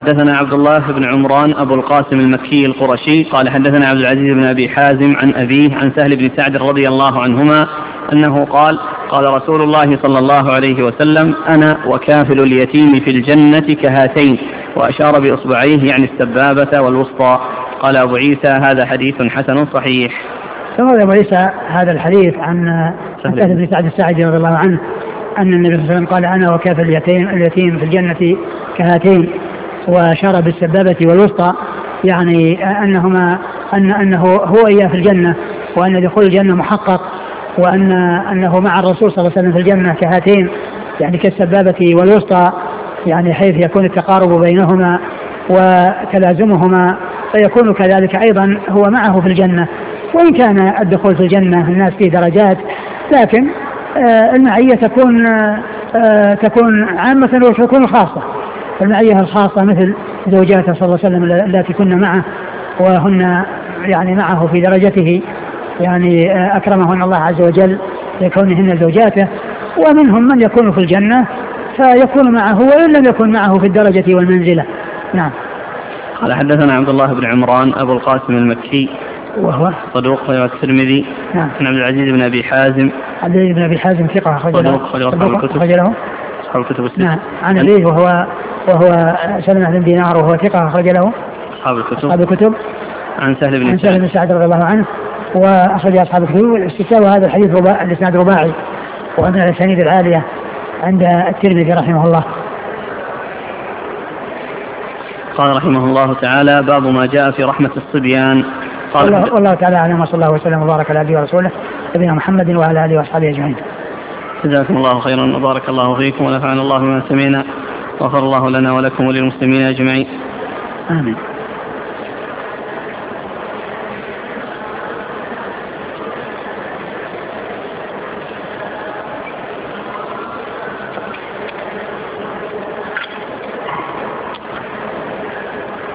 حدثنا عبد الله بن عمران أبو القاسم المكي القرشي قال حدثنا عبد العزيز بن أبي حازم عن أبيه عن سهل بن سعد رضي الله عنهما أنه قال قال رسول الله صلى الله عليه وسلم أنا وكافل اليتيم في الجنة كهاتين، وأشار بإصبعيه يعني السبابة والوسطى. قال أبو عيسى هذا حديث حسن صحيح. ثم أبو عيسى هذا الحديث عن سهل بن سعد الساعدي رضي الله عنه أن النبي صلى الله عليه وسلم قال أنا وكافل اليتيم في الجنة كهاتين، وشار بالسبابة والوسطى، يعني أنه هو إياه في الجنة، وأن دخول الجنة محقق، وأنه مع الرسول صلى الله عليه وسلم في الجنة كهاتين يعني كالسبابة والوسطى، يعني حيث يكون التقارب بينهما وتلازمهما، فيكون كذلك أيضا هو معه في الجنة. وإن كان الدخول في الجنة الناس فيه درجات، لكن المعية تكون عامة وتكون خاصة. المعية الخاصة مثل زوجاته صلى الله عليه وسلم التي كنا معه وهن يعني معه في درجته، يعني أكرمهن الله عز وجل لكونهن زوجاته. ومنهم من يكون في الجنة فيكون معه وإن لم يكن معه في الدرجة والمنزلة. نعم. قال حدثنا عبد الله بن عمران أبو القاسم المكي وهو صدوق خرج الترمذي. نعم. عن عبد العزيز بن أبي حازم. عبد العزيز بن أبي حازم ثقة خرج له أصحاب الكتب الستة. نعم. عن أبيه وهو سلمة بن دينار وهو ثقة أخرج له أصحاب الكتب. عن سهل بن سعد رضي الله عنه وأخرج أصحاب الكتب الستة. وهذا الحديث الإسناد رباعي وهذا من الأسانيد العالية عند الترمذي رحمه الله. قال رحمه الله تعالى باب ما جاء في رحمة الصبيان. قال والله تعالى أعلم، وصلى الله وسلم وبارك على عبده ورسوله نبينا محمد وعلى آله وأصحابه أجمعين. جزاكم الله خيرا وبارك الله فيكم ونفعنا الله بما سمعنا وغفر الله لنا ولكم وللمسلمين أجمعين. آمين.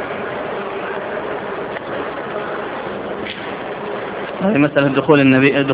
مسألة دخول النبي